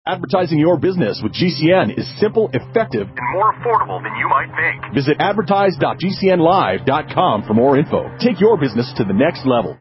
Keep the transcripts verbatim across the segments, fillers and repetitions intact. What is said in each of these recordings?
Advertising your business with G C N is simple, effective, and more affordable than you might think. Visit advertise dot g c n live dot com for more info. Take your business to the next level.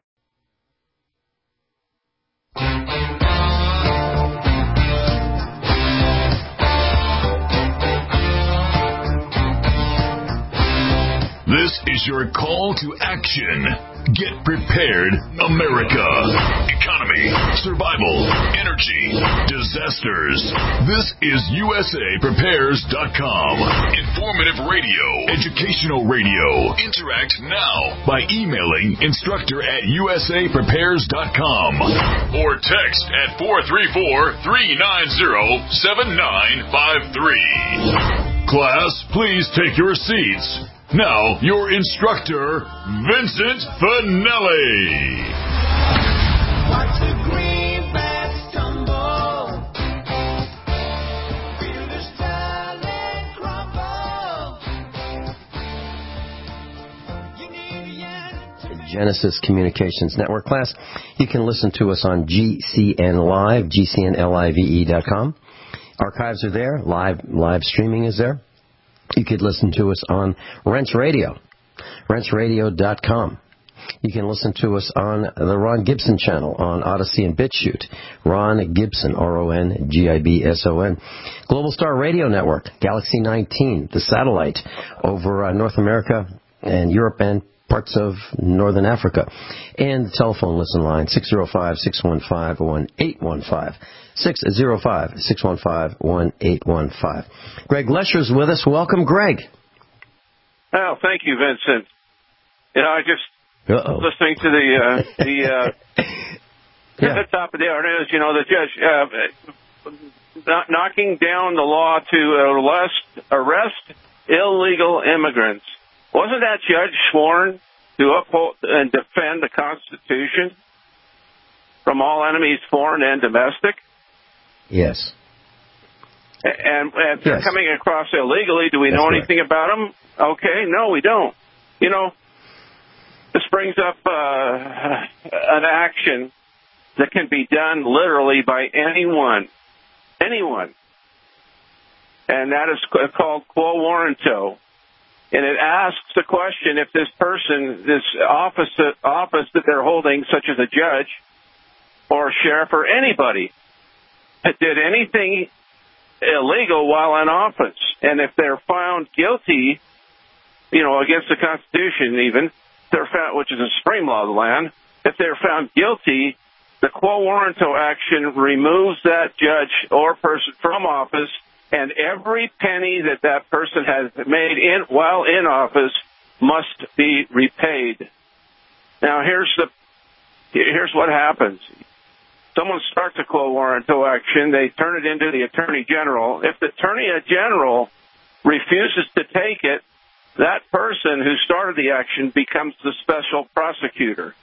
This is your call to action. Get prepared, America. Economy, survival, energy, disasters. This is U S A Prepares dot com. Informative radio, educational radio. Interact now by emailing instructor at U S A Prepares dot com or text at four three four, three nine zero, seven nine five three. Class, please take your seats. Now, your instructor, Vincent Finelli. Watch the greenbacks tumble. Feel the silent crumble. You need a Genesis Communications Network class. You can listen to us on G C N Live, G C N live dot com. Archives are there. Live live streaming is there. You could listen to us on Rense Radio, rense radio dot com. You can listen to us on the Ron Gibson channel on Odyssey and BitChute. Ron Gibson, R O N G I B S O N. Global Star Radio Network, Galaxy nineteen, the satellite over uh, North America and Europe and parts of Northern Africa. And the telephone listen line, six oh five, six one five, one eight one five. six oh five, six one five, one eight one five. Greg Lesher's with us. Welcome, Greg. Oh, thank you, Vincent. You know, I just Uh-oh. listening to the uh, the uh, yeah. at the top of the hour news. You know, the judge uh, not knocking down the law to arrest arrest illegal immigrants. Wasn't that judge sworn to uphold and defend the Constitution from all enemies, foreign and domestic? Yes. And, and if they're yes. coming across illegally, do we That's know right. anything about them? Okay, no, we don't. You know, this brings up uh, an action that can be done literally by anyone, anyone, and that is called quo warranto. And it asks the question if this person, this office, office that they're holding, such as a judge or sheriff or anybody, did anything illegal while in office. And if they're found guilty, you know, against the Constitution even, they're found, which is a supreme law of the land, if they're found guilty, the quo warranto action removes that judge or person from office, and every penny that that person has made in while in office must be repaid. Now, here's the here's what happens. Someone starts a quo warranto action. They turn it into the Attorney General. If the Attorney General refuses to take it, that person who started the action becomes the special prosecutor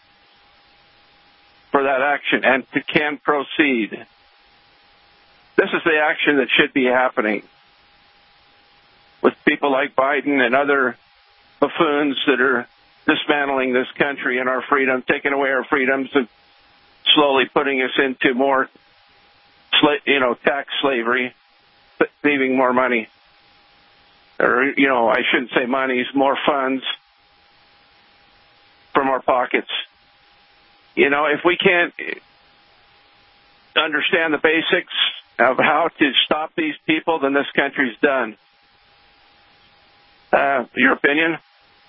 for that action and can proceed. This is the action that should be happening with people like Biden and other buffoons that are dismantling this country and our freedom, taking away our freedoms and slowly putting us into more, you know, tax slavery, leaving more money. Or, you know, I shouldn't say money, more funds from our pockets. You know, if we can't understand the basics of how to stop these people, then this country's done. Uh, your opinion?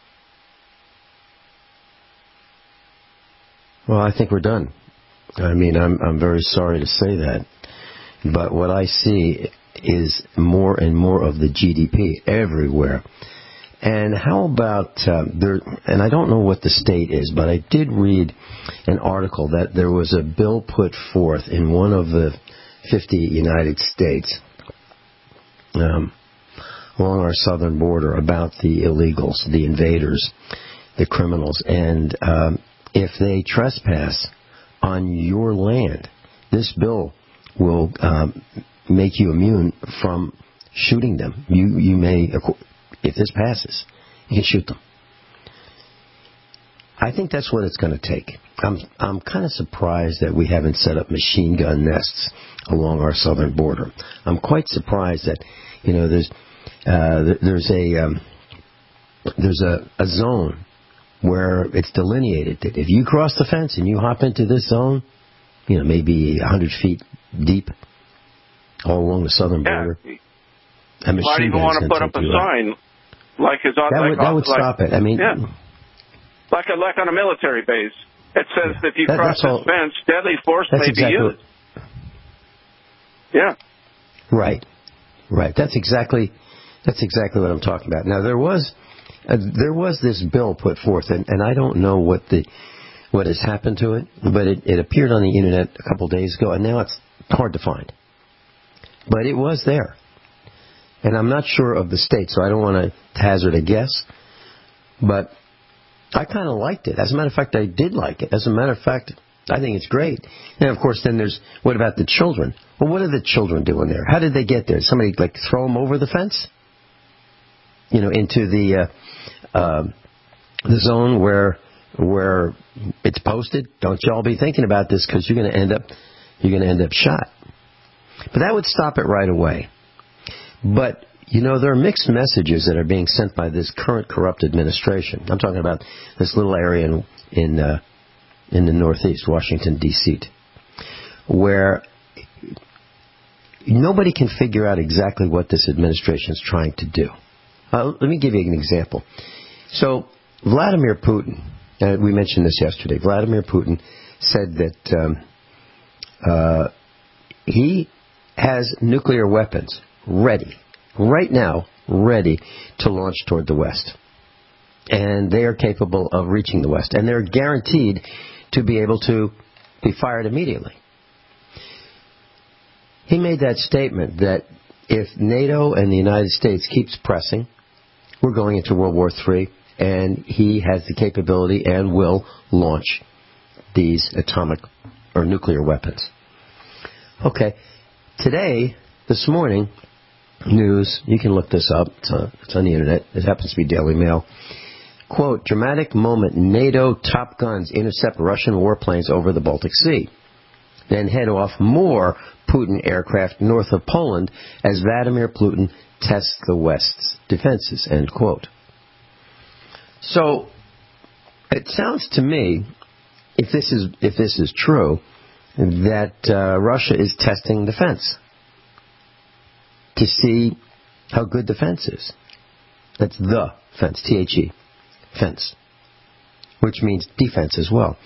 Well, I think we're done. I mean, I'm I'm very sorry to say that, but what I see is more and more of the G D P everywhere. And how about uh, there? And I don't know what the state is, but I did read an article that there was a bill put forth in one of the fifty United States um, along our southern border about the illegals, the invaders, the criminals, and um, if they trespass on your land, this bill will um, make you immune from shooting them. You you may, if this passes, you can shoot them. I think that's what it's going to take. I'm I'm kind of surprised that we haven't set up machine gun nests along our southern border. I'm quite surprised that, you know, there's uh, there's a um, there's a, a zone where it's delineated that if you cross the fence and you hop into this zone, you know, maybe one hundred feet deep, all along the southern Yeah. border, a You might machine even gun want is to going put to up a take you out. sign like it's on That like would, that on- would like, stop it. I mean, Yeah. like a, like on a military base. It says Yeah. that if you That- cross that's this all- fence, deadly force that's may exactly be what- used. Yeah. Right, right. That's exactly that's exactly what I'm talking about. Now there was uh, there was this bill put forth, and, and I don't know what the what has happened to it, but it, it appeared on the internet a couple days ago, and now it's hard to find. But it was there, and I'm not sure of the state, so I don't want to hazard a guess. But I kind of liked it. As a matter of fact, I did like it. As a matter of fact, I think it's great. And of course, then there's, what about the children? Well, what are the children doing there? How did they get there? Did somebody like throw them over the fence? You know, into the uh, uh, the zone where where it's posted? Don't y'all be thinking about this, because you're going to end up you're going to end up shot. But that would stop it right away. But you know, there are mixed messages that are being sent by this current corrupt administration. I'm talking about this little area in in uh, in the Northeast, Washington, D C, where nobody can figure out exactly what this administration is trying to do. Uh, let me give you an example. So, Vladimir Putin, uh, we mentioned this yesterday, Vladimir Putin said that um, uh, he has nuclear weapons ready, right now, ready to launch toward the West. And they are capable of reaching the West. And they're guaranteed to be able to be fired immediately. He made that statement that if NATO and the United States keeps pressing, we're going into World War Three, and he has the capability and will launch these atomic or nuclear weapons. Okay, today, this morning, news, you can look this up, it's on, it's on the internet, it happens to be Daily Mail. Quote, dramatic moment, NATO Top Guns intercept Russian warplanes over the Baltic Sea. Then head off more Putin aircraft north of Poland as Vladimir Putin tests the West's defenses, end quote. So, it sounds to me, if this is if this is true, that uh, Russia is testing the fence to see how good the fence is. That's the fence, T H E, fence, which means defense as well.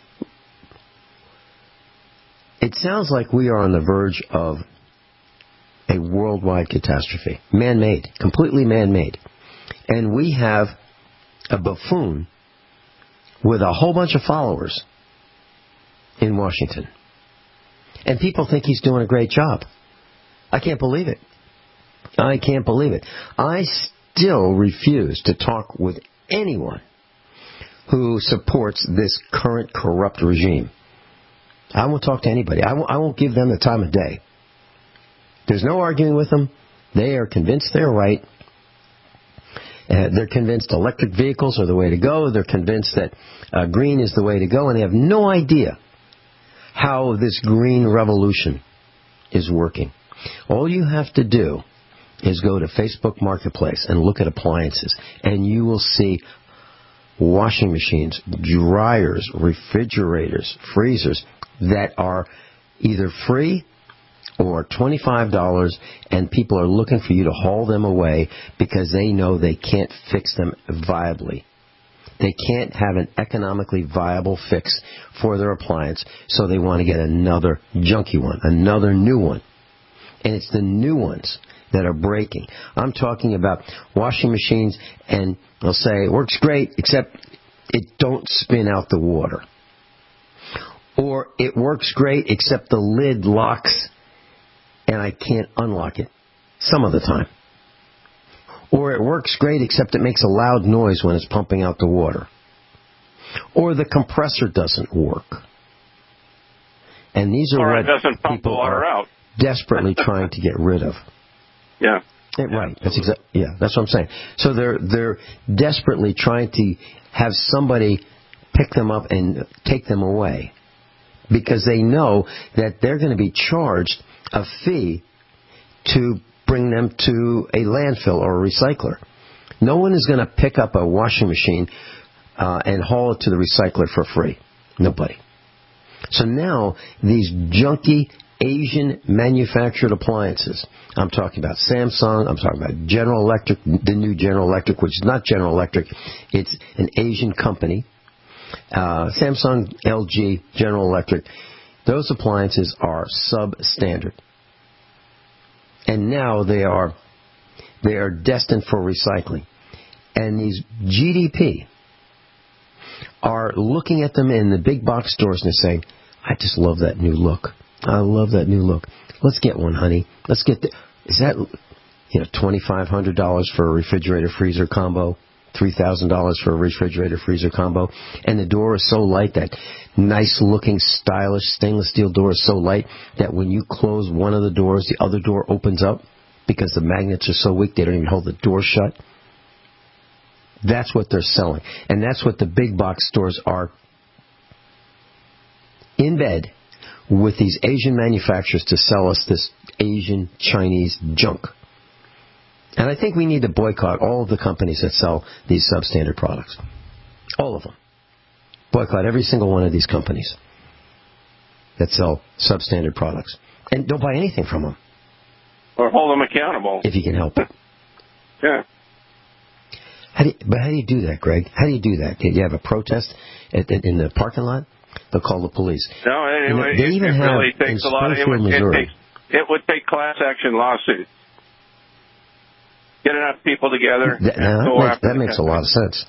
It sounds like we are on the verge of a worldwide catastrophe. Man-made. Completely man-made. And we have a buffoon with a whole bunch of followers in Washington. And people think he's doing a great job. I can't believe it. I can't believe it. I still refuse to talk with anyone who supports this current corrupt regime. I won't talk to anybody. I won't, I won't give them the time of day. There's no arguing with them. They are convinced they're right. Uh, they're convinced electric vehicles are the way to go. They're convinced that uh, green is the way to go. And they have no idea how this green revolution is working. All you have to do is go to Facebook Marketplace and look at appliances. And you will see washing machines, dryers, refrigerators, freezers that are either free or twenty-five dollars, and people are looking for you to haul them away because they know they can't fix them viably. They can't have an economically viable fix for their appliance, so they want to get another junky one, another new one. And it's the new ones that are breaking. I'm talking about washing machines, and they'll say, it works great, except it don't spin out the water. Or it works great, except the lid locks and I can't unlock it some of the time. Or it works great, except it makes a loud noise when it's pumping out the water. Or the compressor doesn't work. And these are Or what it doesn't pump the people water are out. desperately trying to get rid of. Yeah. Yeah, right. That's exactly. Yeah, that's what I'm saying. So they're they're desperately trying to have somebody pick them up and take them away because they know that they're going to be charged a fee to bring them to a landfill or a recycler. No one is going to pick up a washing machine uh, and haul it to the recycler for free. Nobody. So now these junky Asian manufactured appliances, I'm talking about Samsung, I'm talking about General Electric, the new General Electric, which is not General Electric, it's an Asian company. Uh, Samsung, L G, General Electric, those appliances are substandard. And now they are they are destined for recycling. And these G D P are looking at them in the big box stores and they're saying, I just love that new look. I love that new look. Let's get one, honey. Let's get the, is that, you know, twenty-five hundred dollars for a refrigerator freezer combo, three thousand dollars for a refrigerator freezer combo, and the door is so light, that nice looking stylish stainless steel door is so light that when you close one of the doors, the other door opens up because the magnets are so weak they don't even hold the door shut. That's what they're selling. And that's what the big box stores are in bed with these Asian manufacturers to sell us this Asian Chinese junk. And I think we need to boycott all of the companies that sell these substandard products. All of them. Boycott every single one of these companies that sell substandard products. And don't buy anything from them. Or hold them accountable. If you can help it. Yeah. How do you, but how do you do that, Greg? How do you do that? Do you have a protest at, at, in the parking lot? They'll call the police. No, anyway, you know, they it, even it have really takes a lot of it, would, it, takes, it would take class action lawsuits. Get enough people together. That, and now, go that makes, after that makes a lot of sense.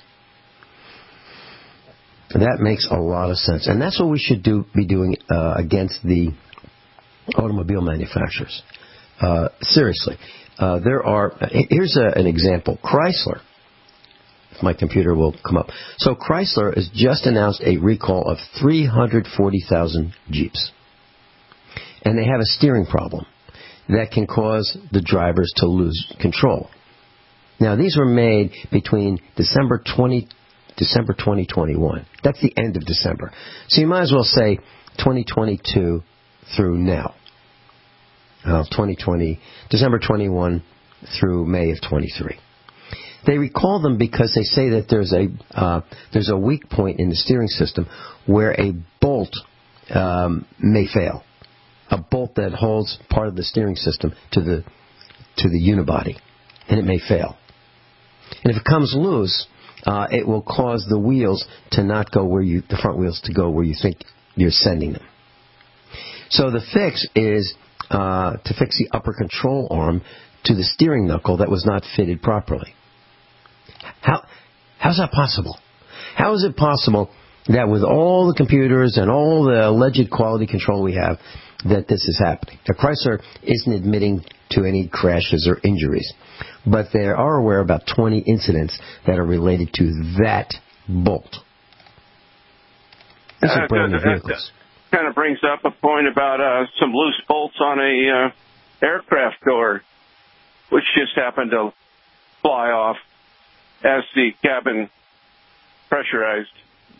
That makes a lot of sense. And that's what we should do be doing uh, against the automobile manufacturers. Uh, seriously. Uh, there are, here's a, an example. Chrysler. If my computer will come up. So Chrysler has just announced a recall of three hundred forty thousand Jeeps. And they have a steering problem that can cause the drivers to lose control. Now, these were made between December twentieth, December twenty twenty-one. That's the end of December. So you might as well say twenty twenty-two through now. Well, twenty twenty, December twenty-one through May of twenty-three. They recall them because they say that there's a uh, there's a weak point in the steering system where a bolt um, may fail, a bolt that holds part of the steering system to the to the unibody, and it may fail. And if it comes loose, uh, it will cause the wheels to not go where you the front wheels to go where you think you're sending them. So the fix is uh, to fix the upper control arm to the steering knuckle that was not fitted properly. How how's that possible? How is it possible that with all the computers and all the alleged quality control we have, that this is happening? Now, Chrysler isn't admitting to any crashes or injuries, but they are aware of about twenty incidents that are related to that bolt. These are brand new vehicles. That kind of brings up a point about uh, some loose bolts on a uh, aircraft door, which just happened to fly off as the cabin pressurized.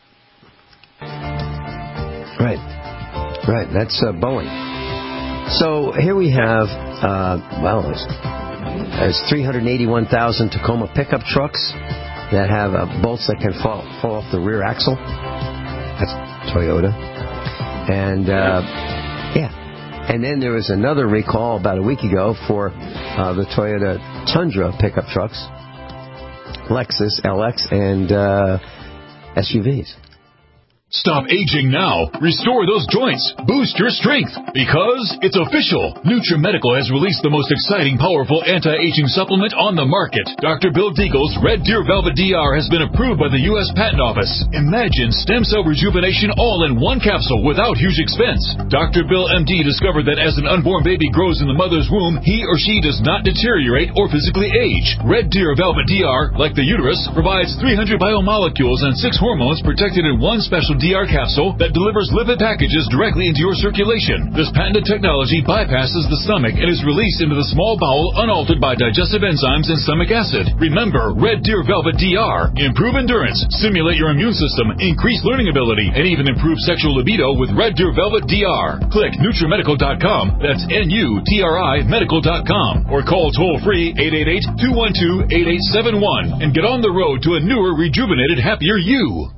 Right. Right. That's uh, Boeing. So here we have, uh, well, there's, there's three hundred eighty-one thousand Tacoma pickup trucks that have uh, bolts that can fall, fall off the rear axle. That's Toyota. And, uh, yeah. And then there was another recall about a week ago for uh, the Toyota Tundra pickup trucks, Lexus L X, and uh, S U Vs. Stop aging now. Restore those joints. Boost your strength. Because it's official. NutriMedical has released the most exciting, powerful anti-aging supplement on the market. Doctor Bill Deagle's Red Deer Velvet D R has been approved by the U S Patent Office. Imagine stem cell rejuvenation all in one capsule without huge expense. Doctor Bill M D discovered that as an unborn baby grows in the mother's womb, he or she does not deteriorate or physically age. Red Deer Velvet D R, like the uterus, provides three hundred biomolecules and six hormones protected in one special D R capsule that delivers lipid packages directly into your circulation. This patented technology bypasses the stomach and is released into the small bowel unaltered by digestive enzymes and stomach acid. Remember, Red Deer Velvet D R. Improve endurance, stimulate your immune system, increase learning ability, and even improve sexual libido with Red Deer Velvet D R. Click NutriMedical dot com, that's N U T R I medical dot com, or call toll-free eight eight eight, two one two, eight eight seven one and get on the road to a newer, rejuvenated, happier you.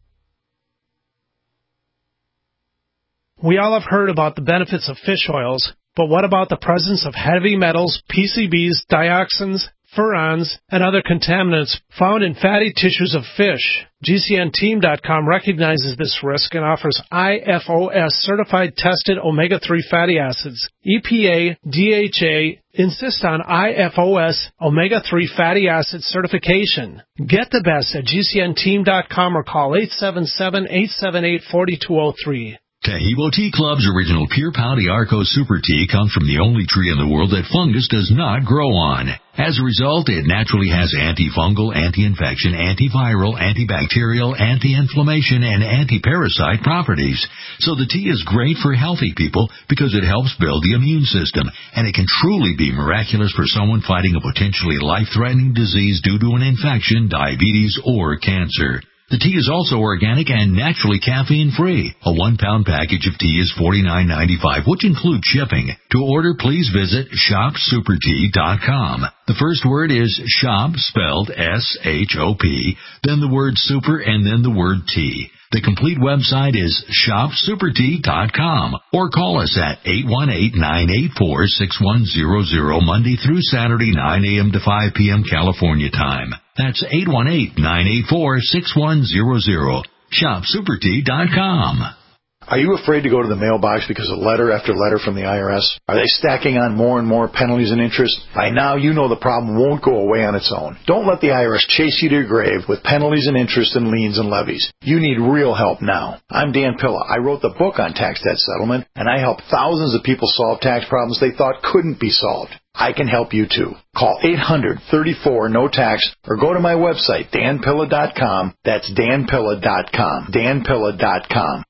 We all have heard about the benefits of fish oils, but what about the presence of heavy metals, P C Bs, dioxins, furans, and other contaminants found in fatty tissues of fish? G C N team dot com recognizes this risk and offers I F O S certified tested omega three fatty acids. E P A, D H A insist on I F O S omega three fatty acid certification. Get the best at G C N team dot com or call eight seven seven, eight seven eight, four two zero three. Tahibo Tea Club's original Pure Pau Arco Super Tea comes from the only tree in the world that fungus does not grow on. As a result, it naturally has antifungal, anti-infection, antiviral, antibacterial, anti-inflammation, and anti-parasite properties. So the tea is great for healthy people because it helps build the immune system, and it can truly be miraculous for someone fighting a potentially life-threatening disease due to an infection, diabetes, or cancer. The tea is also organic and naturally caffeine-free. A one-pound package of tea is forty-nine ninety-five, which includes shipping. To order, please visit shop super tea dot com. The first word is shop, spelled S H O P, then the word super, and then the word tea. The complete website is shop super tea dot com, or call us at eight one eight, nine eight four, six one zero zero Monday through Saturday, nine a.m. to five p.m. California time. That's eight one eight, nine eight four, six one zero zero. shop super tea dot com. Are you afraid to go to the mailbox because of letter after letter from the I R S? Are they stacking on more and more penalties and interest? By now, you know the problem won't go away on its own. Don't let the I R S chase you to your grave with penalties and interest and liens and levies. You need real help now. I'm Dan Pilla. I wrote the book on tax debt settlement, and I help thousands of people solve tax problems they thought couldn't be solved. I can help you too. Call eight hundred, thirty-four, no tax or go to my website, dan pilla dot com. That's dan pilla dot com. dan pilla dot com.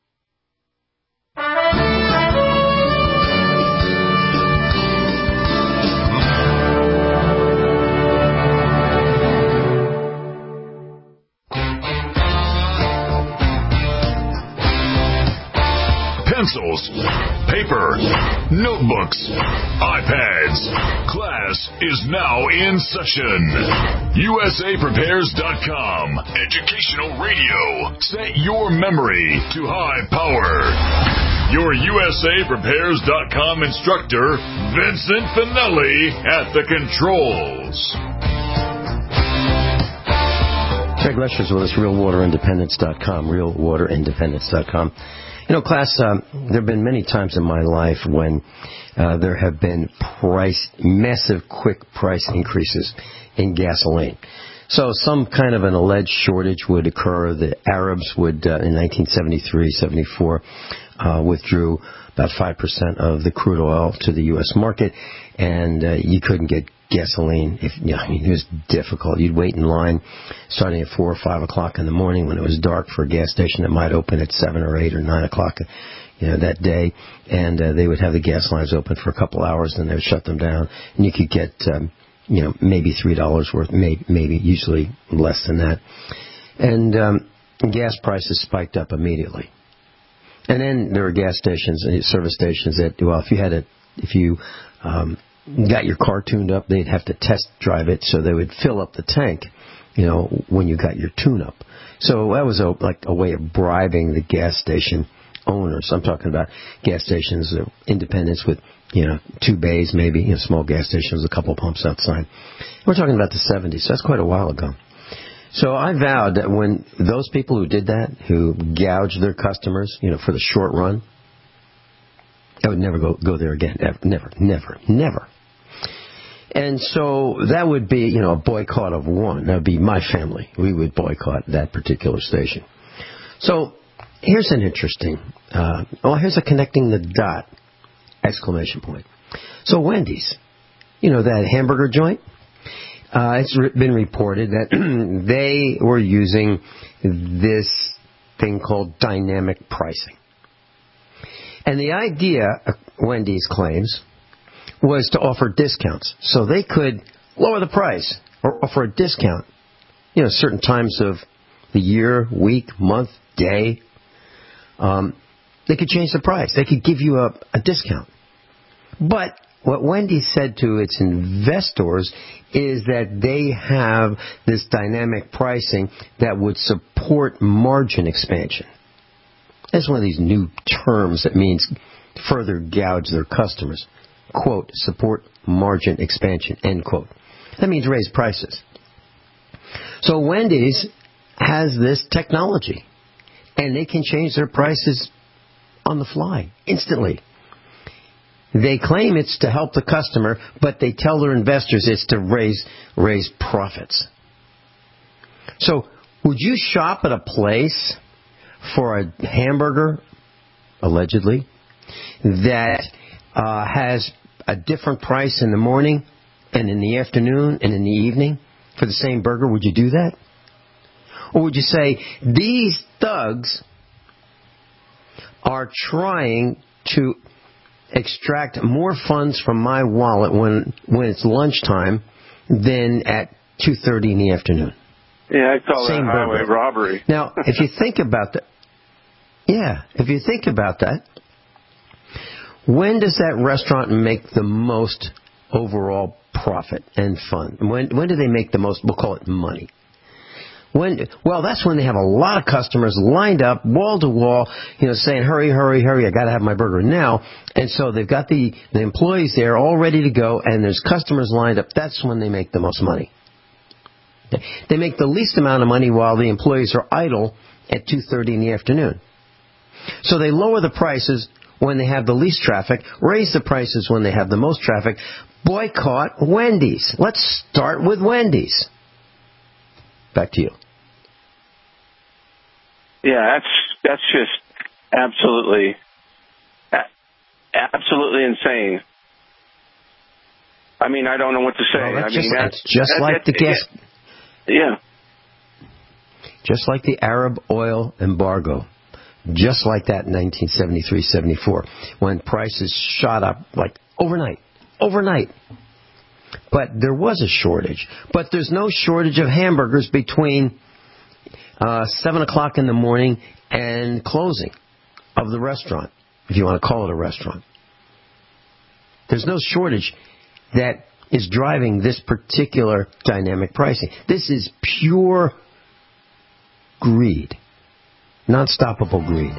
Pencils, paper, notebooks, iPads. Class is now in session. U S A Prepares dot com. Educational radio. Set your memory to high power. Your U S A Prepares dot com instructor, Vincent Finelli, at the controls. Craig Lesher's with us, real water independence dot com, real water independence dot com. You know, class, um, there have been many times in my life when uh, there have been price, massive, quick price increases in gasoline. So some kind of an alleged shortage would occur. The Arabs would, uh, in nineteen seventy-three, seventy-four, uh, withdrew about five percent of the crude oil to the U S market, and uh, you couldn't get gasoline. If you know, I mean, it was difficult. You'd wait in line starting at four or five o'clock in the morning when it was dark for a gas station that might open at seven or eight or nine o'clock, you know, that day, and uh, they would have the gas lines open for a couple hours, then they would shut them down, and you could get, um, you know, maybe three dollars worth, maybe, maybe usually less than that, and um, gas prices spiked up immediately. And then there were gas stations, service stations that, well, if you had a, if you um, got your car tuned up, they'd have to test drive it, so they would fill up the tank, you know, when you got your tune-up. So that was a, like a way of bribing the gas station owners. I'm talking about gas stations, uh, independents with, you know, two bays maybe, you know, small gas stations, a couple pumps outside. We're talking about the seventies, so that's quite a while ago. So I vowed that when those people who did that, who gouged their customers, you know, for the short run, I would never go go there again. Ever, never, never, never. And so that would be, you know, a boycott of one. That would be my family. We would boycott that particular station. So here's an interesting, uh, well, here's a connecting the dot exclamation point. So Wendy's, you know, that hamburger joint, uh, it's re- been reported that they were using this thing called dynamic pricing. And the idea, Wendy's claims, was to offer discounts. So they could lower the price or offer a discount, you know, certain times of the year, week, month, day. Um, they could change the price. They could give you a, a discount. But what Wendy's said to its investors is that they have this dynamic pricing that would support margin expansion. That's one of these new terms that means further gouge their customers. Quote, support margin expansion, end quote. That means raise prices. So Wendy's has this technology, and they can change their prices on the fly, instantly. They claim it's to help the customer, but they tell their investors it's to raise raise profits. So, would you shop at a place for a hamburger, allegedly, that uh, has a different price in the morning and in the afternoon and in the evening for the same burger? Would you do that? Or would you say, these thugs are trying to extract more funds from my wallet when when it's lunchtime than at two thirty in the afternoon? Yeah, I call Same that highway burger. robbery. Now, if you think about that, yeah, if you think about that, when does that restaurant make the most overall profit and fun? When when do they make the most, we'll call it money? When, well, that's when they have a lot of customers lined up, wall to wall, you know, saying, hurry, hurry, hurry, I got to have my burger now. And so they've got the, the employees there all ready to go, and there's customers lined up. That's when they make the most money. They make the least amount of money while the employees are idle at two thirty in the afternoon. So they lower the prices when they have the least traffic, raise the prices when they have the most traffic. Boycott Wendy's. Let's start with Wendy's. Back to you. Yeah, that's that's just absolutely, absolutely insane. I mean, I don't know what to say. Well, that's I mean, just, that's that's just that, like that, the gas. Yeah. Just like the Arab oil embargo. Just like that in nineteen seventy-three seventy-four, when prices shot up like overnight. Overnight. But there was a shortage. But there's no shortage of hamburgers between uh, seven o'clock in the morning and closing of the restaurant, if you want to call it a restaurant. There's no shortage that is driving this particular dynamic pricing. This is pure greed. Non-stoppable greed.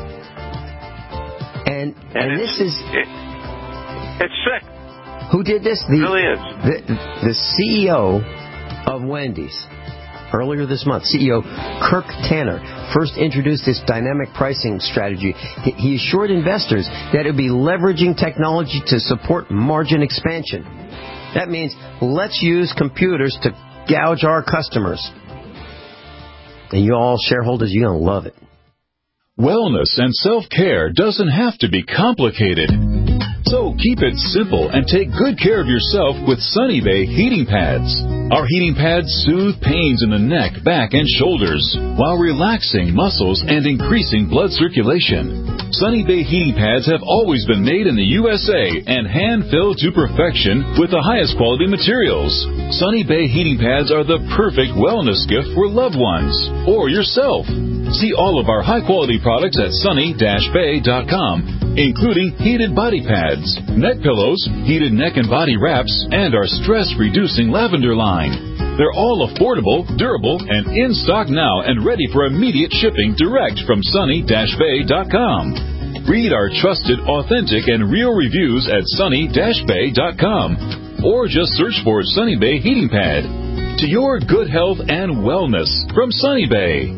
And, and, and this is... It, it's sick. Who did this? The, It really is. The, the C E O of Wendy's, earlier this month, C E O Kirk Tanner, first introduced this dynamic pricing strategy. He, he assured investors that it would be leveraging technology to support margin expansion. That means let's use computers to gouge our customers. And you all shareholders, you're going to love it. Wellness and self-care doesn't have to be complicated. So keep it simple and take good care of yourself with Sunny Bay heating pads. Our heating pads soothe pains in the neck, back, and shoulders while relaxing muscles and increasing blood circulation. Sunny Bay heating pads have always been made in the U S A and hand-filled to perfection with the highest quality materials. Sunny Bay heating pads are the perfect wellness gift for loved ones or yourself. See all of our high-quality products at sunny dash bay dot com, including heated body pads, neck pillows, heated neck and body wraps, and our stress-reducing lavender line. They're all affordable, durable, and in stock now and ready for immediate shipping direct from sunny dash bay dot com. Read our trusted, authentic, and real reviews at sunny dash bay dot com or just search for Sunny Bay Heating Pad. To your good health and wellness from Sunny Bay.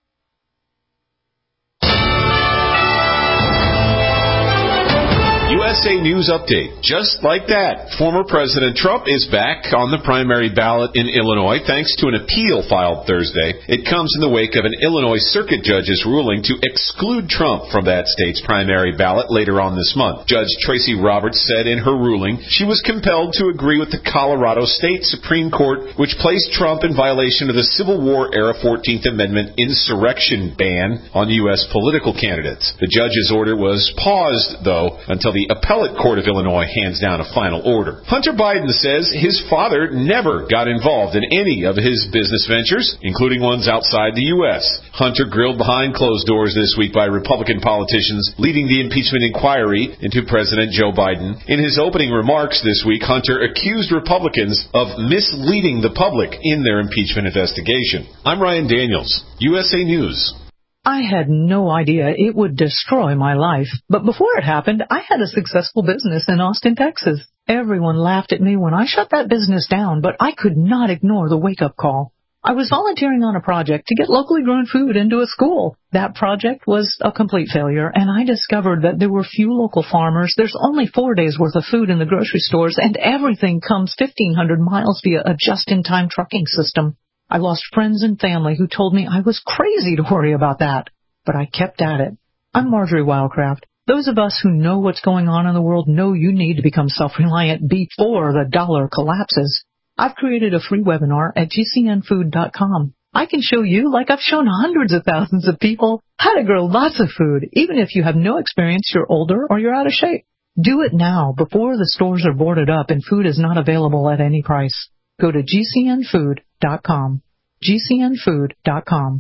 U S S A News Update. Just like that, former President Trump is back on the primary ballot in Illinois thanks to an appeal filed Thursday. It comes in the wake of an Illinois circuit judge's ruling to exclude Trump from that state's primary ballot later on this month. Judge Tracy Roberts said in her ruling she was compelled to agree with the Colorado State Supreme Court, which placed Trump in violation of the Civil War-era fourteenth Amendment insurrection ban on U S political candidates. The judge's order was paused, though, until the appellate court of Illinois hands down a final order. Hunter Biden says his father never got involved in any of his business ventures, including ones outside the U S. Hunter grilled behind closed doors this week by Republican politicians leading the impeachment inquiry into President Joe Biden. In his opening remarks this week, Hunter accused Republicans of misleading the public in their impeachment investigation. I'm Ryan Daniels, U S A News. I had no idea it would destroy my life. But before it happened, I had a successful business in Austin, Texas. Everyone laughed at me when I shut that business down, but I could not ignore the wake-up call. I was volunteering on a project to get locally grown food into a school. That project was a complete failure, and I discovered that there were few local farmers. There's only four days' worth of food in the grocery stores, and everything comes fifteen hundred miles via a just-in-time trucking system. I lost friends and family who told me I was crazy to worry about that, but I kept at it. I'm Marjorie Wildcraft. Those of us who know what's going on in the world know you need to become self-reliant before the dollar collapses. I've created a free webinar at G C N food dot com. I can show you, like I've shown hundreds of thousands of people, how to grow lots of food, even if you have no experience, you're older, or you're out of shape. Do it now before the stores are boarded up and food is not available at any price. Go to G C N food dot com. G C N food dot com.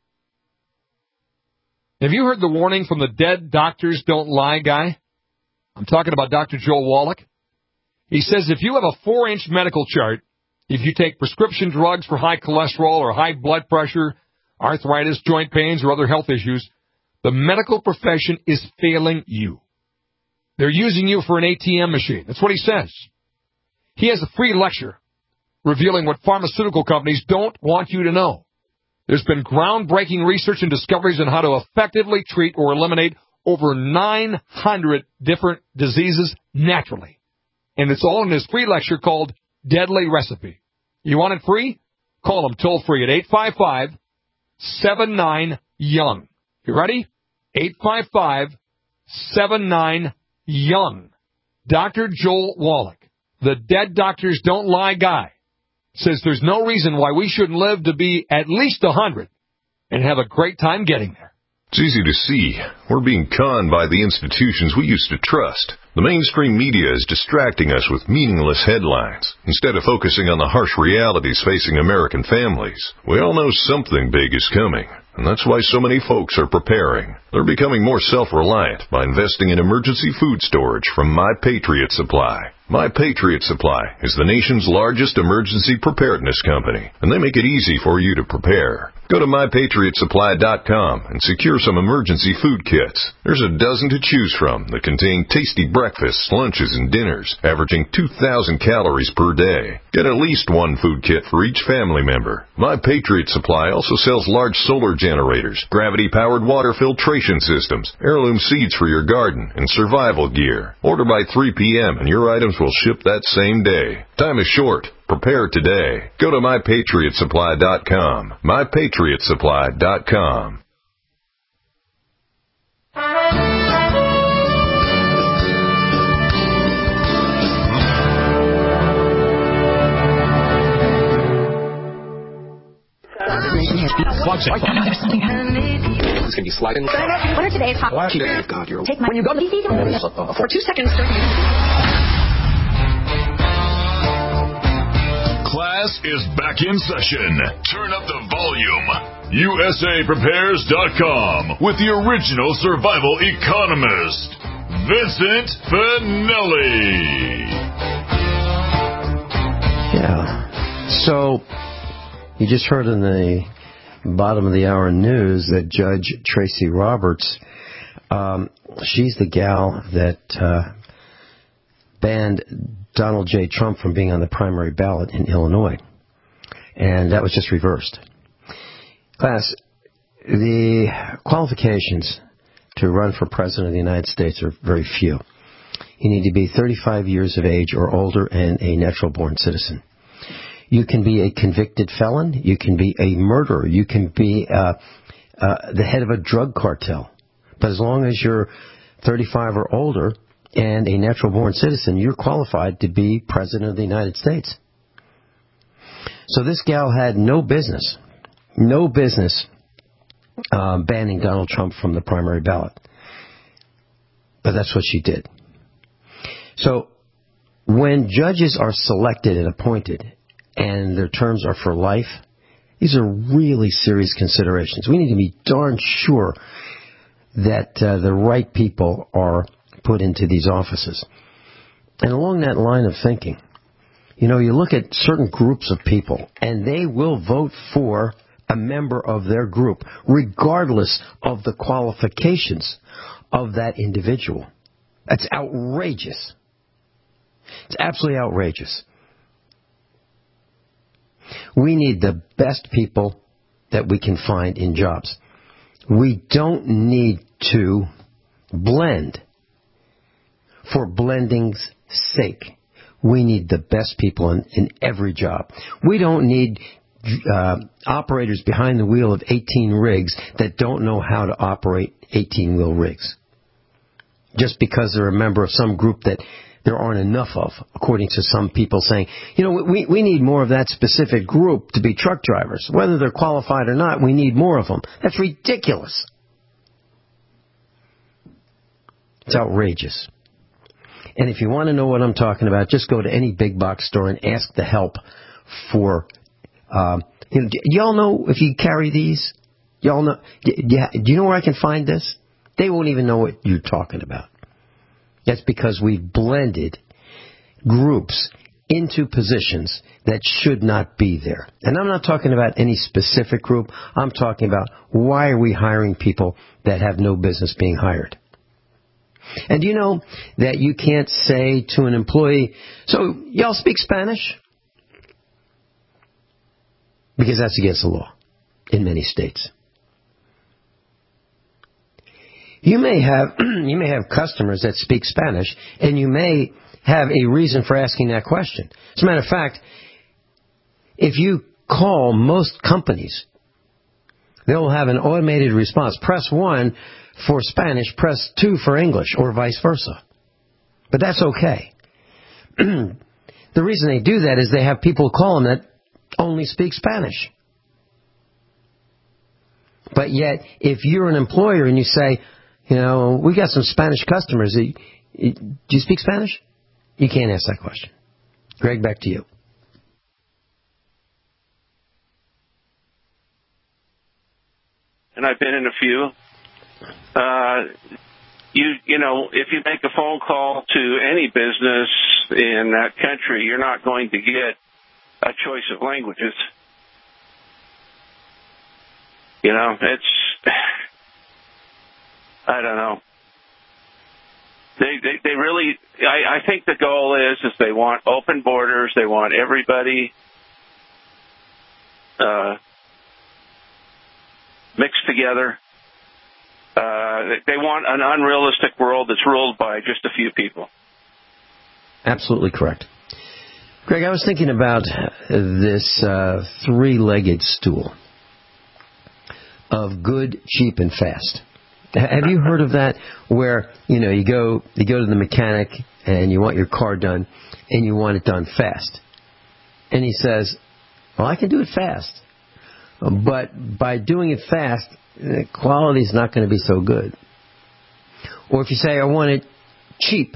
Have you heard the warning from the dead doctors don't lie guy? I'm talking about Doctor Joel Wallach. He says if you have a four-inch medical chart, if you take prescription drugs for high cholesterol or high blood pressure, arthritis, joint pains, or other health issues, the medical profession is failing you. They're using you for an A T M machine. That's what he says. He has a free lecture revealing what pharmaceutical companies don't want you to know. There's been groundbreaking research and discoveries on how to effectively treat or eliminate over nine hundred different diseases naturally. And it's all in his free lecture called Deadly Recipe. You want it free? Call him toll free at eight five five, seven nine, young. You ready? eight five five, seven nine, young. Doctor Joel Wallach, the dead doctors don't lie guy, says there's no reason why we shouldn't live to be at least one hundred and have a great time getting there. It's easy to see. We're being conned by the institutions we used to trust. The mainstream media is distracting us with meaningless headlines instead of focusing on the harsh realities facing American families. We all know something big is coming, and that's why so many folks are preparing. They're becoming more self-reliant by investing in emergency food storage from My Patriot Supply. My Patriot Supply is the nation's largest emergency preparedness company, and they make it easy for you to prepare. Go to my patriot supply dot com and secure some emergency food kits. There's a dozen to choose from that contain tasty breakfasts, lunches, and dinners, averaging two thousand calories per day. Get at least one food kit for each family member. My Patriot Supply also sells large solar generators, gravity-powered water filtration systems, heirloom seeds for your garden, and survival gear. Order by three p.m. and your items will ship that same day. Time is short. Prepare today. Go to my patriot supply dot com. my patriot supply dot com. It's going to be sliding. What are today's hot? God, you're Take my, when you go to the for two seconds. Class is back in session. Turn up the volume. U S A Prepares dot com with the original survival economist, Vincent Finelli. Yeah. So, you just heard in the bottom of the hour news that Judge Tracy Roberts, um, she's the gal that uh, banned Donald J. Trump from being on the primary ballot in Illinois. And that was just reversed. Class, the qualifications to run for President of the United States are very few. You need to be thirty-five years of age or older and a natural-born citizen. You can be a convicted felon. You can be a murderer. You can be uh, uh, the head of a drug cartel. But as long as you're thirty-five or older and a natural-born citizen, you're qualified to be President of the United States. So this gal had no business, no business uh, banning Donald Trump from the primary ballot. But that's what she did. So when judges are selected and appointed and their terms are for life, these are really serious considerations. We need to be darn sure that uh, the right people are put into these offices. And along that line of thinking, you know, you look at certain groups of people and they will vote for a member of their group regardless of the qualifications of that individual. That's outrageous. It's absolutely outrageous. We need the best people that we can find in jobs. We don't need to blend for blending's sake. We need the best people in, in every job. We don't need uh, operators behind the wheel of eighteen rigs that don't know how to operate eighteen-wheel rigs, just because they're a member of some group that there aren't enough of, according to some people saying, you know, we, we need more of that specific group to be truck drivers. Whether they're qualified or not, we need more of them. That's ridiculous. It's outrageous. And if you want to know what I'm talking about, just go to any big box store and ask the help for, um, you know, do y'all know if you carry these? Y'all know, do you know where I can find this? They won't even know what you're talking about. That's because we've blended groups into positions that should not be there. And I'm not talking about any specific group. I'm talking about why are we hiring people that have no business being hired? And do you know that you can't say to an employee, so y'all speak Spanish? Because that's against the law in many states. You may have you may have customers that speak Spanish, and you may have a reason for asking that question. As a matter of fact, if you call most companies, they'll have an automated response. Press one for Spanish, press two for English, or vice versa. But that's okay. The reason they do that is they have people call them that only speak Spanish. But yet, if you're an employer and you say, you know, we got some Spanish customers, do you speak Spanish? You can't ask that question. Greg, back to you. And I've been in a few. Uh, you you know, if you make a phone call to any business in that country, you're not going to get a choice of languages. You know, it's, I don't know. They they, they really, I, I think the goal is, is they want open borders. They want everybody uh, mixed together. Uh, they want an unrealistic world that's ruled by just a few people. Absolutely correct. Greg, I was thinking about this uh, three-legged stool of good, cheap, and fast. Have you heard of that? Where, you know, you go you go to the mechanic and you want your car done and you want it done fast. And he says, well, I can do it fast. But by doing it fast, the quality's not going to be so good. Or if you say, I want it cheap,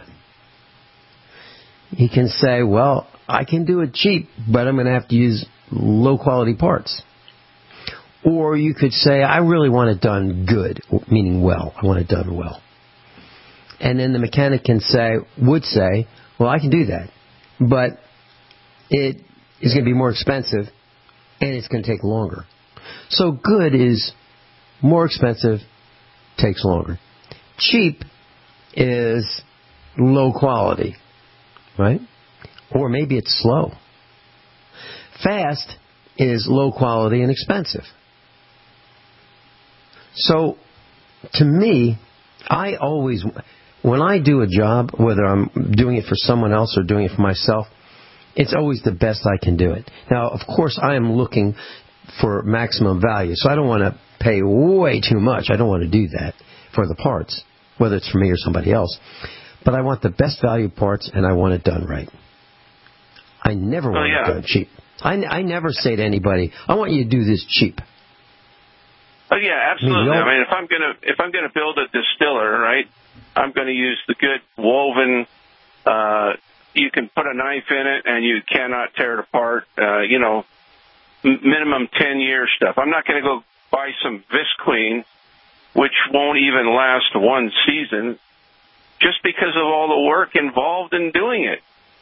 he can say, well, I can do it cheap, but I'm going to have to use low-quality parts. Or you could say, I really want it done good, meaning well. I want it done well. And then the mechanic can say, would say, well, I can do that, but it is going to be more expensive and it's going to take longer. So good is more expensive, takes longer. Cheap is low quality, right? Or maybe it's slow. Fast is low quality and expensive. So, to me, I always, when I do a job, whether I'm doing it for someone else or doing it for myself, it's always the best I can do it. Now, of course, I am looking for maximum value, so I don't want to pay way too much. I don't want to do that for the parts, whether it's for me or somebody else. But I want the best value parts, and I want it done right. I never want oh, yeah. it done cheap. I, I never say to anybody, I want you to do this cheap. Oh yeah, absolutely. I mean, I mean, if I'm gonna if I'm gonna build a distiller, right, I'm gonna use the good woven. Uh, you can put a knife in it, and you cannot tear it apart. Uh, you know, m- minimum ten year stuff. I'm not gonna go buy some Visqueen, which won't even last one season, just because of all the work involved in doing it.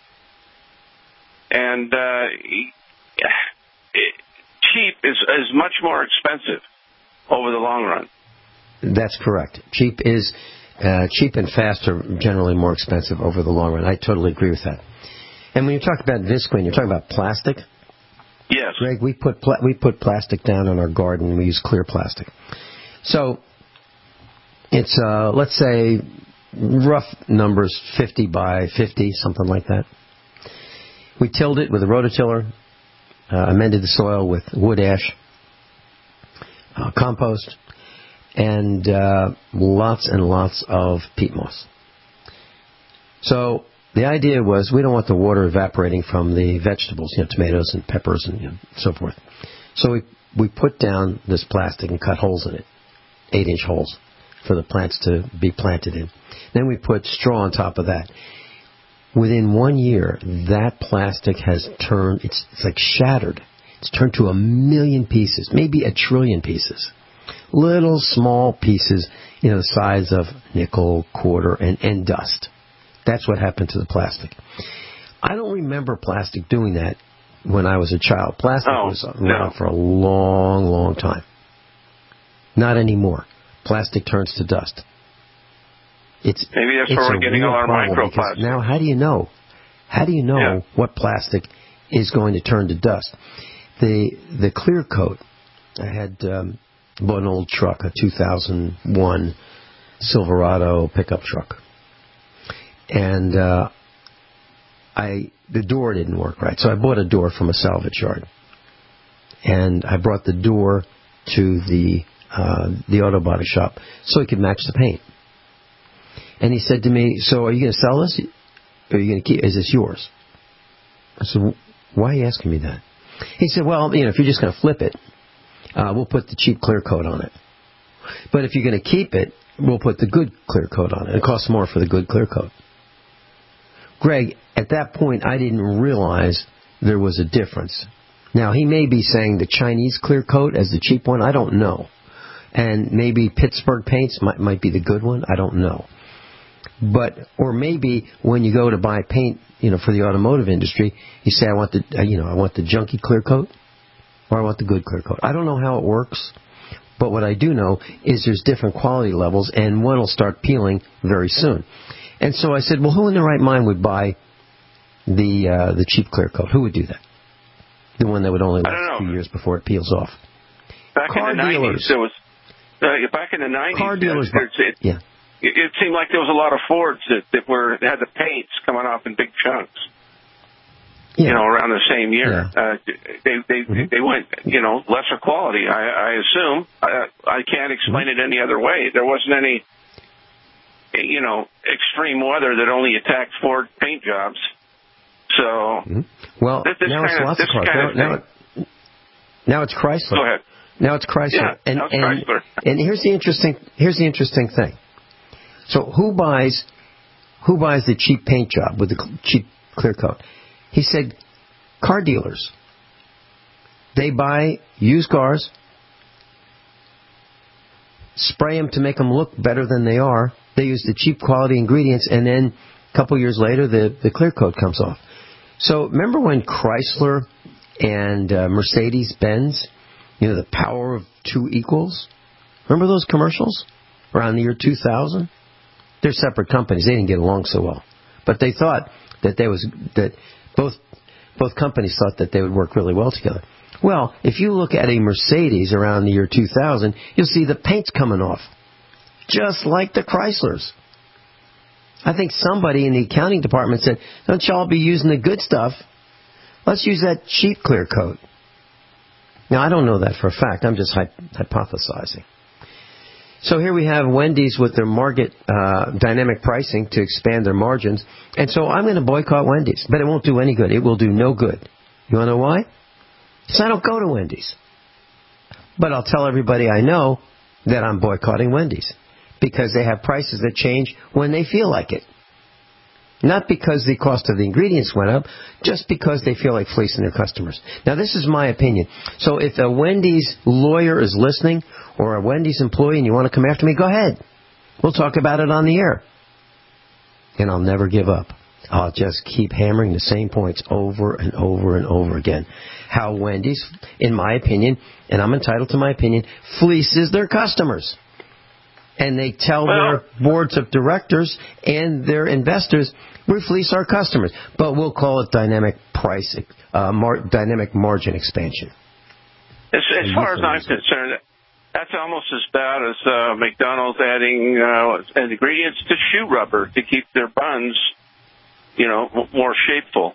And uh, it, cheap is is much more expensive over the long run. That's correct. Cheap is uh, cheap and fast are generally more expensive over the long run. I totally agree with that. And when you talk about Visqueen, you're talking about plastic. Yes, Greg, we put pla- we put plastic down in our garden. We use clear plastic. So it's uh, let's say rough numbers, fifty by fifty, something like that. We tilled it with a rototiller, uh, amended the soil with wood ash, uh, compost, and uh, lots and lots of peat moss. So the idea was we don't want the water evaporating from the vegetables, you know, tomatoes and peppers and you know, so forth. So we we put down this plastic and cut holes in it, eight-inch holes for the plants to be planted in. Then we put straw on top of that. Within one year, that plastic has turned, it's, it's like shattered. It's turned to a million pieces, maybe a trillion pieces. Little small pieces, you know, the size of nickel, quarter, and, and dust. That's what happened to the plastic. I don't remember plastic doing that when I was a child. Plastic oh, was around no. for a long, long time. Not anymore. Plastic turns to dust. It's, Maybe that's it's where we're getting all our microplastics. Now, how do you know? How do you know yeah. what plastic is going to turn to dust? The the clear coat. I had um, bought an old truck, a two thousand one Silverado pickup truck, and uh, I the door didn't work right, so I bought a door from a salvage yard, and I brought the door to the uh, the auto body shop so it could match the paint. And he said to me, so are you going to sell this? Or are you going to keep, is this yours? I said, why are you asking me that? He said, well, you know, if you're just going to flip it, uh, we'll put the cheap clear coat on it. But if you're going to keep it, we'll put the good clear coat on it. It costs more for the good clear coat. Greg, at that point, I didn't realize there was a difference. Now, he may be saying the Chinese clear coat as the cheap one. I don't know. And maybe Pittsburgh paints might, might be the good one. I don't know. But, or maybe when you go to buy paint, you know, for the automotive industry, you say, I want the, uh, you know, I want the junky clear coat, or I want the good clear coat. I don't know how it works, but what I do know is there's different quality levels, and one will start peeling very soon. And so I said, well, who in their right mind would buy the uh, the cheap clear coat? Who would do that? The one that would only last a few years before it peels off. Back Car in the dealers. nineties, there was uh, back in the nineties. Car dealers. It, it, yeah. It, it seemed like there was a lot of Fords that, that were that had the paints coming off in big chunks. Yeah. You know, around the same year, Yeah. uh, they they Mm-hmm. they went, you know, lesser quality. I, I assume. I, I can't explain Mm-hmm. it any other way. There wasn't any, you know, extreme weather that only attacked Ford paint jobs. So, Mm-hmm. well, this, this now kind it's of, lots this of cars. kind Now, of now, it, now it's Chrysler. Go ahead. Now it's Chrysler. Yeah, and, now it's and, Chrysler. and here's the interesting here's the interesting thing. So who buys who buys the cheap paint job with the cl- cheap clear coat? He said car dealers. They buy used cars, spray them to make them look better than they are. They use the cheap quality ingredients, and then a couple years later, the, the clear coat comes off. So remember when Chrysler and uh, Mercedes-Benz, you know, the power of two equals? Remember those commercials around the year two thousand? They're separate companies. They didn't get along so well. But they thought that they was that both both companies thought that they would work really well together. Well, if you look at a Mercedes around the year two thousand, you'll see the paint's coming off, just like the Chryslers. I think somebody in the accounting department said, don't y'all be using the good stuff. Let's use that cheap clear coat. Now, I don't know that for a fact. I'm just hypothesizing. So here we have Wendy's with their market uh, dynamic pricing to expand their margins. And so I'm going to boycott Wendy's. But it won't do any good. It will do no good. You want to know why? Because I don't go to Wendy's. But I'll tell everybody I know that I'm boycotting Wendy's. Because they have prices that change when they feel like it. Not because the cost of the ingredients went up, just because they feel like fleecing their customers. Now, this is my opinion. So if a Wendy's lawyer is listening, or a Wendy's employee, and you want to come after me, go ahead. We'll talk about it on the air. And I'll never give up. I'll just keep hammering the same points over and over and over again. How Wendy's, in my opinion, and I'm entitled to my opinion, fleeces their customers. And they tell well, their boards of directors and their investors, we fleece our customers. But we'll call it dynamic price, uh, mar- dynamic margin expansion. As, as far as I'm concerned, that's almost as bad as uh, McDonald's adding uh, ingredients to shoe rubber to keep their buns, you know, more shapeful.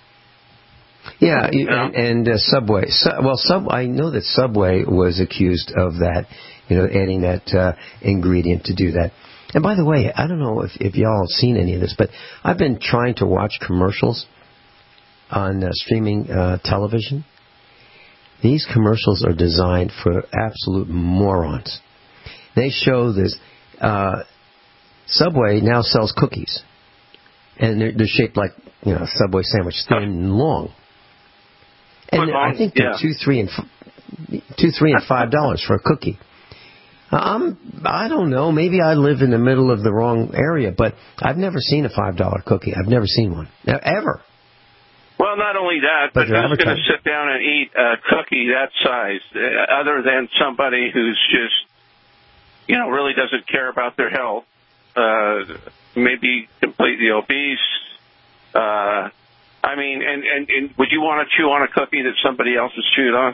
Yeah, you know? and, and uh, Subway. Su- well, Sub- I know that Subway was accused of that. You know, adding that uh, ingredient to do that. And by the way, I don't know if, if y'all have seen any of this, but I've been trying to watch commercials on uh, streaming uh, television. These commercials are designed for absolute morons. They show this. Uh, Subway now sells cookies. And they're, they're shaped like, you know, a Subway sandwich, thin and long. And I think they're yeah. two, three, and f- two, three, and five dollars for a cookie. I'm, I don't know. Maybe I live in the middle of the wrong area, but I've never seen a five dollar cookie. I've never seen one. Ever. Well, not only that, but, but who's going to sit down and eat a cookie that size, uh, other than somebody who's just, you know, really doesn't care about their health, uh, maybe completely obese. Uh, I mean, and, and, and would you want to chew on a cookie that somebody else has chewed on?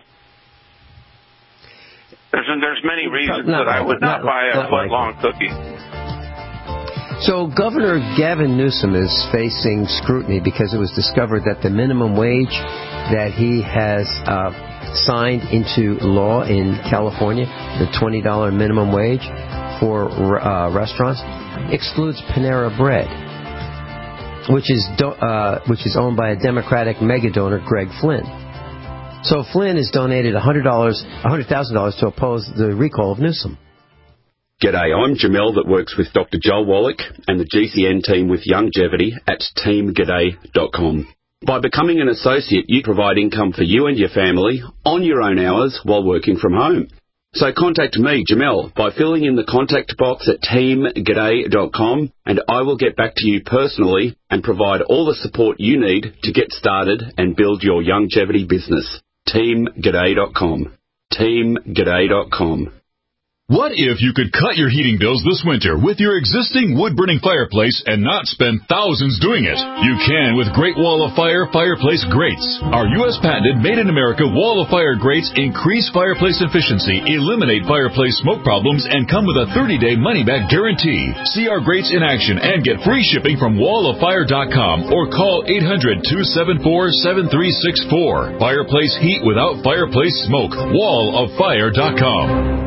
There's, there's many reasons that I would not, not buy a foot-long cookie. So Governor Gavin Newsom is facing scrutiny because it was discovered that the minimum wage that he has uh, signed into law in California, the twenty dollars minimum wage for uh, restaurants, excludes Panera Bread, which is do- uh, which is owned by a Democratic mega donor, Greg Flynn. So Flynn has donated one hundred dollars, one hundred thousand dollars to oppose the recall of Newsom. G'day, I'm Jamel that works with Doctor Joel Wallach and the G C N team with Longevity at team g'day dot com. By becoming an associate, you provide income for you and your family on your own hours while working from home. So contact me, Jamel, by filling in the contact box at team g'day dot com, and I will get back to you personally and provide all the support you need to get started and build your longevity business. team g'day dot com. team g'day dot com. What if you could cut your heating bills this winter with your existing wood-burning fireplace and not spend thousands doing it? You can with Great Wall of Fire Fireplace Grates. Our U S patented made-in-America Wall of Fire grates increase fireplace efficiency, eliminate fireplace smoke problems, and come with a thirty-day money-back guarantee. See our grates in action and get free shipping from wall of fire dot com or call eight hundred, two seven four, seven three six four. Fireplace heat without fireplace smoke. wall of fire dot com.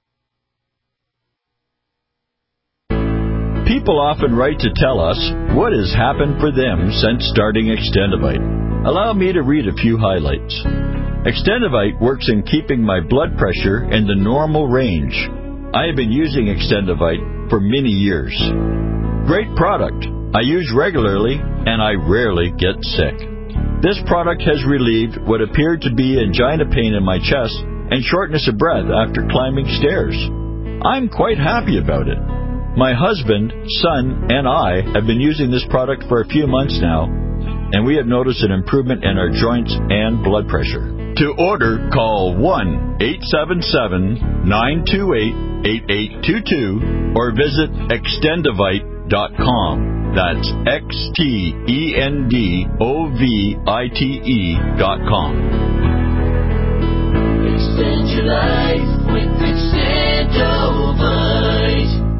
People often write to tell us what has happened for them since starting Extendivite. Allow me to read a few highlights. Extendivite works in keeping my blood pressure in the normal range. I have been using Extendivite for many years. Great product. I use regularly and I rarely get sick. This product has relieved what appeared to be angina pain in my chest and shortness of breath after climbing stairs. I'm quite happy about it. My husband, son, and I have been using this product for a few months now, and we have noticed an improvement in our joints and blood pressure. To order, call one eight seven seven, nine two eight, eight eight two two or visit extendivite dot com. That's X T E N D O V I T E dot com. Extend your life with Extendivite. In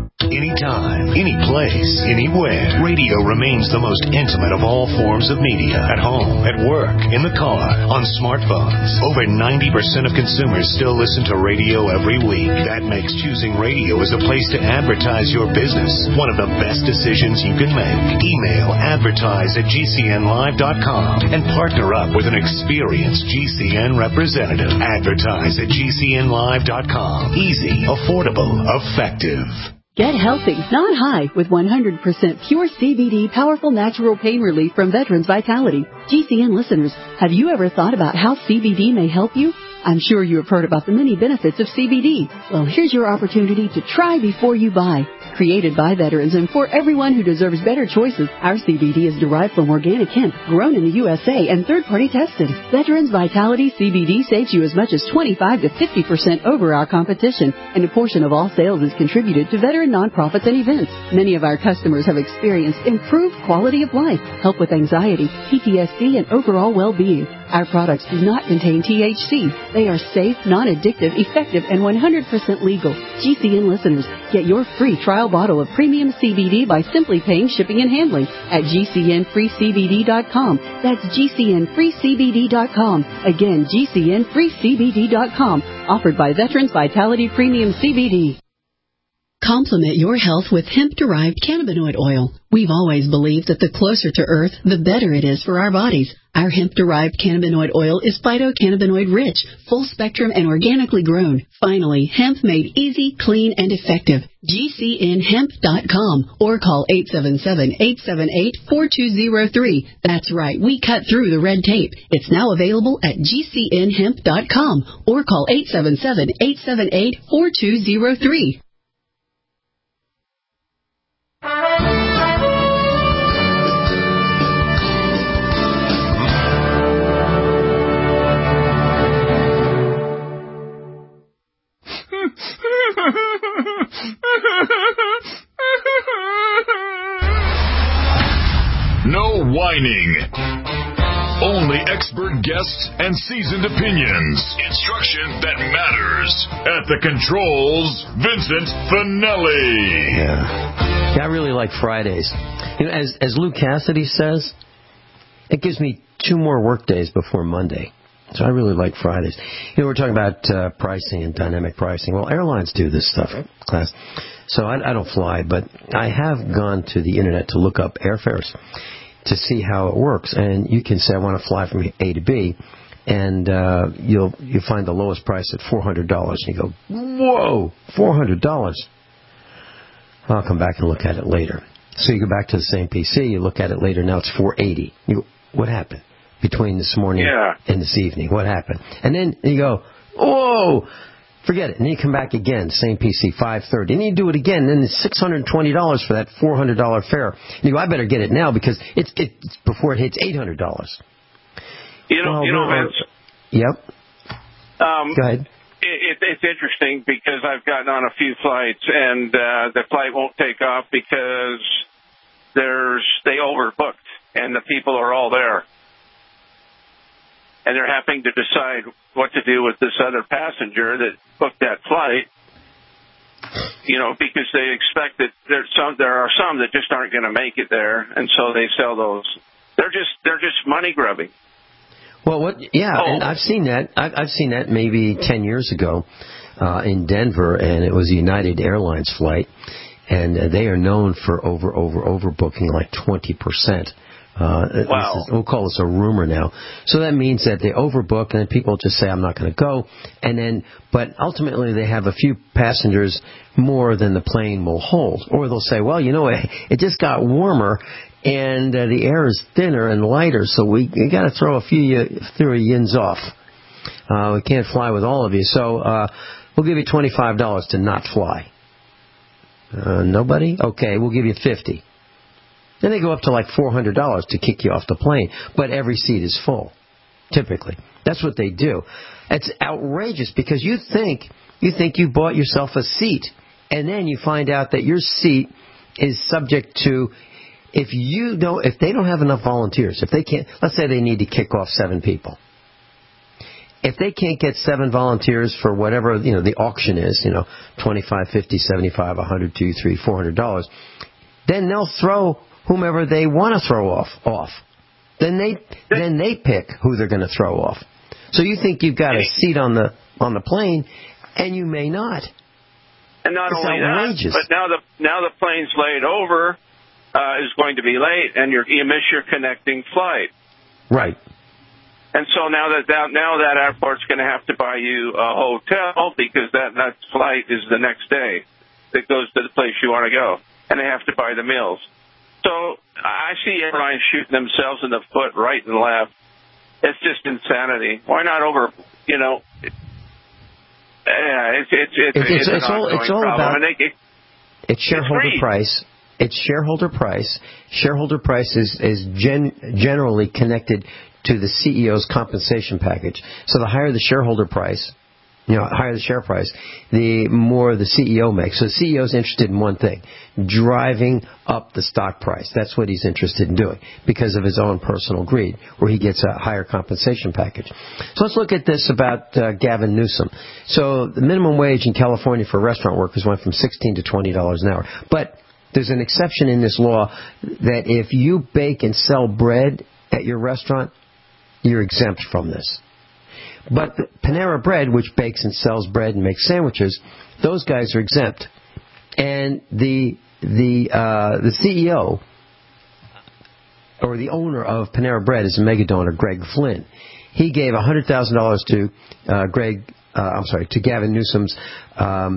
anytime, any place, anywhere. Radio remains the most intimate of all forms of media. At home, at work, in the car, on smartphones. Over ninety percent of consumers still listen to radio every week. That makes choosing radio as a place to advertise your business one of the best decisions you can make. Email advertise at G C N live dot com and partner up with an experienced G C N representative. Advertise at G C N live dot com. Easy, affordable, effective. Get healthy, not high, with one hundred percent pure C B D powerful natural pain relief from Veterans Vitality. G C N listeners, have you ever thought about how C B D may help you? I'm sure you have heard about the many benefits of C B D. Well, here's your opportunity to try before you buy. Created by veterans and for everyone who deserves better choices, our C B D is derived from organic hemp, grown in the U S A and third-party tested. Veterans Vitality C B D saves you as much as twenty-five to fifty percent over our competition, and a portion of all sales is contributed to veteran nonprofits and events. Many of our customers have experienced improved quality of life, help with anxiety, P T S D, and overall well-being. Our products do not contain T H C. They are safe, non-addictive, effective, and one hundred percent legal. G C N listeners, get your free trial bottle of premium C B D by simply paying shipping and handling at G C N free C B D dot com. That's G C N free C B D dot com. Again, G C N free C B D dot com. Offered by Veterans Vitality Premium C B D. Complement your health with hemp-derived cannabinoid oil. We've always believed that the closer to Earth, the better it is for our bodies. Our hemp-derived cannabinoid oil is phytocannabinoid rich, full-spectrum, and organically grown. Finally, hemp made easy, clean, and effective. G C N hemp dot com or call eight seven seven, eight seven eight, four two zero three. That's right, we cut through the red tape. It's now available at G C N hemp dot com or call eight seven seven, eight seven eight, four two zero three. No whining. Only expert guests and seasoned opinions. Instruction that matters. At the controls, Vincent Finelli. Yeah. yeah I really like Fridays. You know, as, as Lou Cassidy says, it gives me two more work days before Monday. So I really like Fridays. You know, we're talking about uh, pricing and dynamic pricing. Well, airlines do this stuff, class. So I, I don't fly, but I have gone to the internet to look up airfares to see how it works. And you can say, I want to fly from A to B, and uh, you'll you find the lowest price at four hundred dollars. And you go, whoa, four hundred dollars. I'll come back and look at it later. So you go back to the same P C, you look at it later, now it's four hundred eighty dollars. You go, what happened between this morning yeah. and this evening? What happened? And then you go, whoa, forget it. And then you come back again, same P C, five hundred thirty dollars. And then you do it again, and then it's six hundred twenty dollars for that four hundred dollars fare. And you go, I better get it now because it's, it's before it hits eight hundred dollars. You know, well, you know, uh, Vince. Yep. Um, Go ahead. It, it, it's interesting because I've gotten on a few flights, and uh, the flight won't take off because there's they overbooked, and the people are all there. And they're having to decide what to do with this other passenger that booked that flight, you know, because they expect that there's some, there are some that just aren't going to make it there, and so they sell those. They're just they're just money grubbing. Well, what? Yeah, oh. and I've seen that. I've, I've seen that maybe ten years ago uh, in Denver, and it was a United Airlines flight, and uh, they are known for over over overbooking like twenty percent. Uh, wow. This is, we'll call this a rumor now. So that means that they overbook, and then people just say, I'm not going to go. And then, but ultimately they have a few passengers more than the plane will hold. Or they'll say, well, you know, it, it just got warmer, and uh, the air is thinner and lighter, so we, we got to throw a few throw yins off. Uh, we can't fly with all of you, so uh, we'll give you twenty-five dollars to not fly. Uh, nobody? Okay, we'll give you fifty dollars. Then they go up to like four hundred dollars to kick you off the plane, but every seat is full, typically. That's what they do. It's outrageous because you think you think you bought yourself a seat, and then you find out that your seat is subject to, if you don't, if they don't have enough volunteers, if they can't, let's say they need to kick off seven people, if they can't get seven volunteers for whatever, you know, the auction is, you know, twenty-five, fifty, seventy-five, one hundred, two, three, four hundred dollars, then they'll throw whomever they want to throw off off. Then they then they pick who they're going to throw off. So you think you've got a seat on the on the plane, and you may not. And not It's only outrageous. that, but now the now the plane's laid over, uh, is going to be late, and you're, you miss your connecting flight. Right. And so now that, that now that airport's going to have to buy you a hotel because that that flight is the next day that goes to the place you want to go, and they have to buy the meals. So I see airlines shooting themselves in the foot right and left. It's just insanity. Why not over, you know, it, yeah, it's, it's, it's, It's- it's, it's an all- ongoing it's all problem. about- And they, it, It's shareholder greed. price. It's shareholder price. Shareholder price is, is gen, generally connected to the C E O's compensation package. So the higher the shareholder price, you know, higher the share price, the more the C E O makes. So the C E O's interested in one thing, driving up the stock price. That's what he's interested in doing because of his own personal greed, where he gets a higher compensation package. So let's look at this about uh, Gavin Newsom. So the minimum wage in California for restaurant workers went from sixteen to twenty dollars an hour. But there's an exception in this law that if you bake and sell bread at your restaurant, you're exempt from this. But Panera Bread, which bakes and sells bread and makes sandwiches, those guys are exempt. And the the uh, the C E O or the owner of Panera Bread is a mega donor, Greg Flynn. He gave one hundred thousand dollars to uh, Greg. Uh, I'm sorry, to Gavin Newsom's um,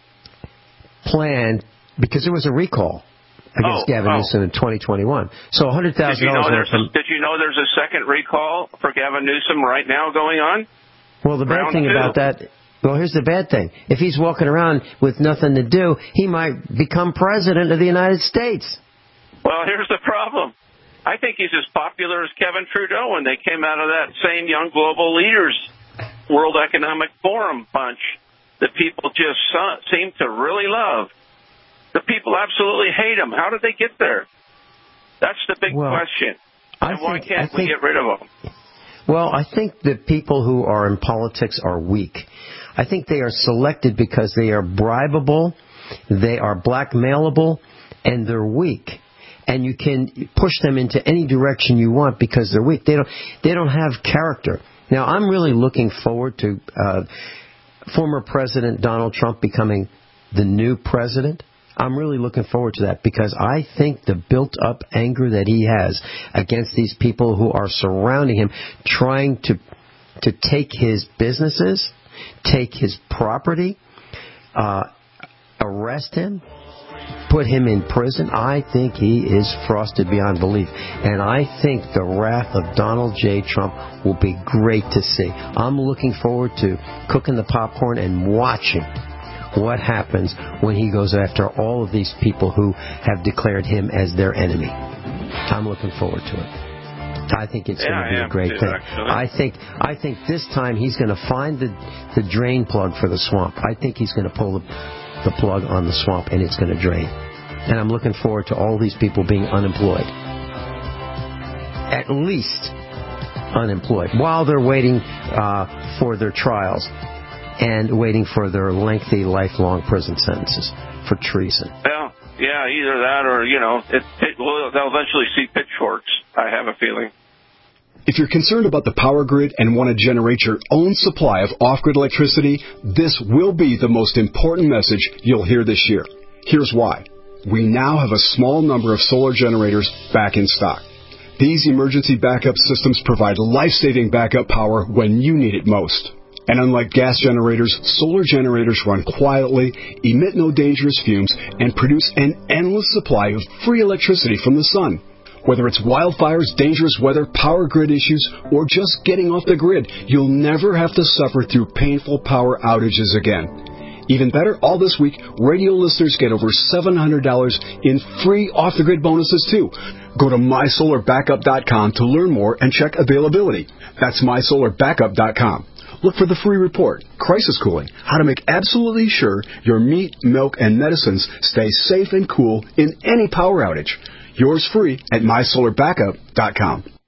plan because there was a recall against Oh, Gavin oh. Newsom in twenty twenty-one. So one hundred did thousand you know dollars. there's a, did you know there's a second recall for Gavin Newsom right now going on? Well, the bad Round thing two. about that, well, here's the bad thing. If he's walking around with nothing to do, he might become president of the United States. Well, here's the problem. I think he's as popular as Kevin Trudeau when they came out of that same Young Global Leaders World Economic Forum bunch that people just saw, seem to really love. The people absolutely hate him. How did they get there? That's the big Well, question. I And why think- can't I we think- get rid of him? Well, I think the people who are in politics are weak. I think they are selected because they are bribable, they are blackmailable, and they're weak. And you can push them into any direction you want because they're weak. They don't. They don't have character. Now, I'm really looking forward to uh, former President Donald Trump becoming the new president. I'm really looking forward to that because I think the built-up anger that he has against these people who are surrounding him, trying to to take his businesses, take his property, uh, arrest him, put him in prison, I think he is frosted beyond belief. And I think the wrath of Donald J. Trump will be great to see. I'm looking forward to cooking the popcorn and watching what happens when he goes after all of these people who have declared him as their enemy. I'm looking forward to it. I think it's Yeah, going to be I a am great too, thing. actually. I think I think this time he's going to find the the drain plug for the swamp. I think he's going to pull the, the plug on the swamp and it's going to drain. And I'm looking forward to all these people being unemployed. At least unemployed while they're waiting uh, for their trials and waiting for their lengthy, lifelong prison sentences for treason. Well, yeah, either that or, you know, it, it, well, they'll eventually see pitchforks, I have a feeling. If you're concerned about the power grid and want to generate your own supply of off-grid electricity, this will be the most important message you'll hear this year. Here's why. We now have a small number of solar generators back in stock. These emergency backup systems provide life-saving backup power when you need it most. And unlike gas generators, solar generators run quietly, emit no dangerous fumes, and produce an endless supply of free electricity from the sun. Whether it's wildfires, dangerous weather, power grid issues, or just getting off the grid, you'll never have to suffer through painful power outages again. Even better, all this week, radio listeners get over seven hundred dollars in free off-the-grid bonuses, too. Go to my solar backup dot com to learn more and check availability. That's my solar backup dot com. Look for the free report, Crisis Cooling, how to make absolutely sure your meat, milk, and medicines stay safe and cool in any power outage. Yours free at my solar backup dot com.